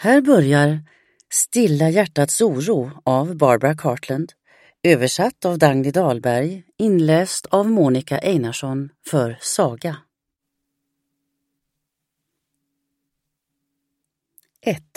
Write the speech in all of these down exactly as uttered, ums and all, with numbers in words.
Här börjar Stilla hjärtats oro av Barbara Cartland, översatt av Dagny Dahlberg, inläst av Monica Einarsson för Saga. ett.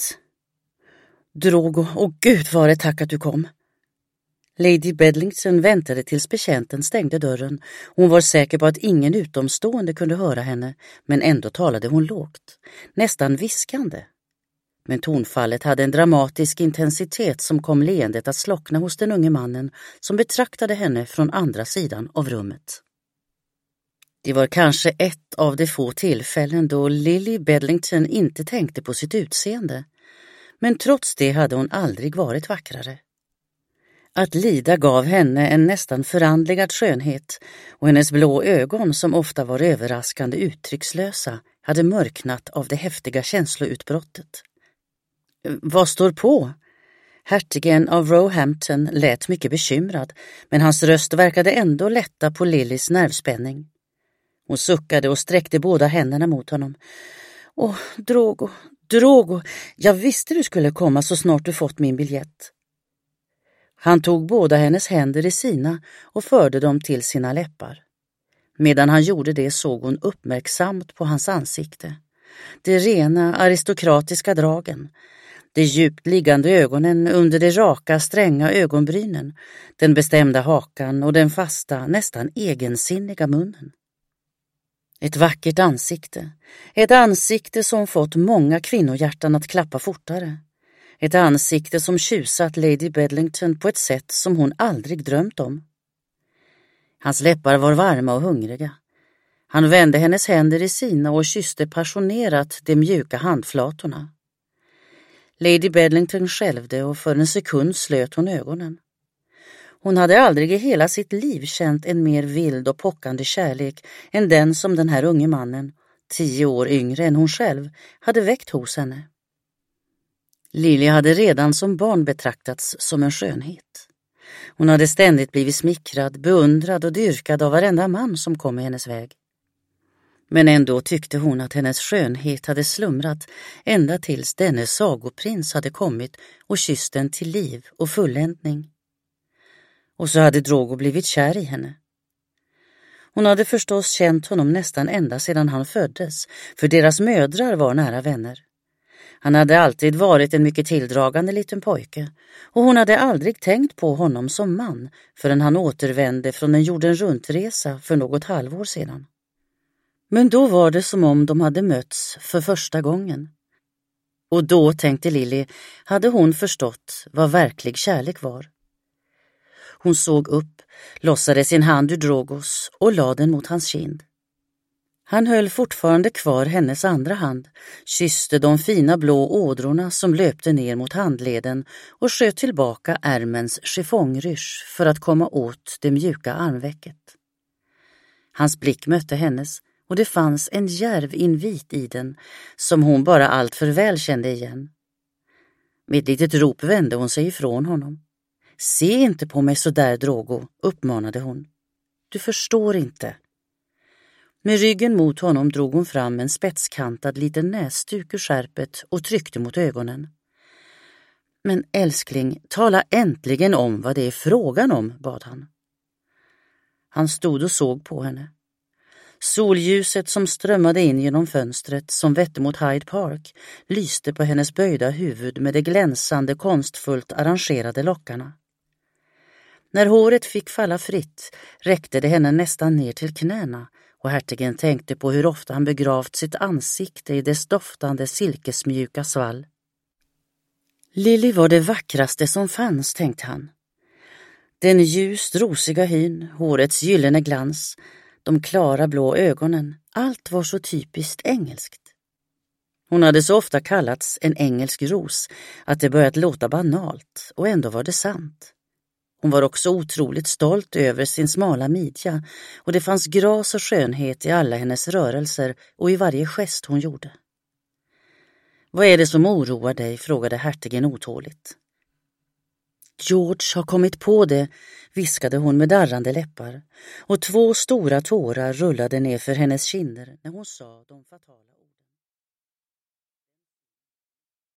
Drogo, åh gud var det tack att du kom. Lady Bedlington väntade tills betjänten stängde dörren. Hon var säker på att ingen utomstående kunde höra henne, men ändå talade hon lågt, nästan viskande. Men tonfallet hade en dramatisk intensitet som kom leendet att slockna hos den unge mannen som betraktade henne från andra sidan av rummet. Det var kanske ett av de få tillfällen då Lily Bedlington inte tänkte på sitt utseende, men trots det hade hon aldrig varit vackrare. Att lida gav henne en nästan förandligad skönhet, och hennes blå ögon som ofta var överraskande uttryckslösa hade mörknat av det häftiga känsloutbrottet. Vad står på? Hertigen av Roehampton lät mycket bekymrad, men hans röst verkade ändå lätta på Lillys nervspänning. Hon suckade och sträckte båda händerna mot honom. Åh, Drogo, Drogo, jag visste du skulle komma så snart du fått min biljett. Han tog båda hennes händer i sina och förde dem till sina läppar. Medan han gjorde det såg hon uppmärksamt på hans ansikte. De rena aristokratiska dragen, de djupt liggande ögonen under de raka, stränga ögonbrynen, den bestämda hakan och den fasta, nästan egensinniga munnen. Ett vackert ansikte, ett ansikte som fått många kvinnohjärtan att klappa fortare. Ett ansikte som tjusat Lady Bedlington på ett sätt som hon aldrig drömt om. Hans läppar var varma och hungriga. Han vände hennes händer i sina och kysste passionerat de mjuka handflatorna. Lady Bedlington skälvde och för en sekund slöt hon ögonen. Hon hade aldrig i hela sitt liv känt en mer vild och pockande kärlek än den som den här unge mannen, tio år yngre än hon själv, hade väckt hos henne. Lily hade redan som barn betraktats som en skönhet. Hon hade ständigt blivit smickrad, beundrad och dyrkad av varenda man som kom i hennes väg. Men ändå tyckte hon att hennes skönhet hade slumrat ända tills denne sagoprins hade kommit och kysst den till liv och fulländning. Och så hade Drogo blivit kär i henne. Hon hade förstås känt honom nästan ända sedan han föddes, för deras mödrar var nära vänner. Han hade alltid varit en mycket tilldragande liten pojke, och hon hade aldrig tänkt på honom som man förrän han återvände från en jorden runtresa för något halvår sedan. Men då var det som om de hade mötts för första gången. Och då, tänkte Lily, hade hon förstått vad verklig kärlek var. Hon såg upp, lossade sin hand ur Drogos och lade den mot hans kind. Han höll fortfarande kvar hennes andra hand, kysste de fina blå ådrorna som löpte ner mot handleden och sköt tillbaka ärmens chiffongrysch för att komma åt det mjuka armvecket. Hans blick mötte hennes, och det fanns en djärv invit i den som hon bara allt för väl kände igen. Med ett litet rop vände hon sig ifrån honom. Se inte på mig så där, Drogo, uppmanade hon. Du förstår inte. Med ryggen mot honom drog hon fram en spetskantad liten näsduk ur skärpet och tryckte mot ögonen. Men älskling, tala äntligen om vad det är frågan om, bad han. Han stod och såg på henne. Solljuset som strömmade in genom fönstret som vette mot Hyde Park lyste på hennes böjda huvud med de glänsande, konstfullt arrangerade lockarna. När håret fick falla fritt räckte det henne nästan ner till knäna, och hertigen tänkte på hur ofta han begravt sitt ansikte i dess doftande silkesmjuka svall. Lily var det vackraste som fanns, tänkte han. Den ljust rosiga hyn, hårets gyllene glans, de klara blå ögonen, allt var så typiskt engelskt. Hon hade så ofta kallats en engelsk ros att det börjat låta banalt, och ändå var det sant. Hon var också otroligt stolt över sin smala midja, och det fanns gras och skönhet i alla hennes rörelser och i varje gest hon gjorde. Vad är det som oroar dig, frågade hertigen otåligt. George har kommit på det, viskade hon med darrande läppar, och två stora tårar rullade ner för hennes kinder när hon sa de fatala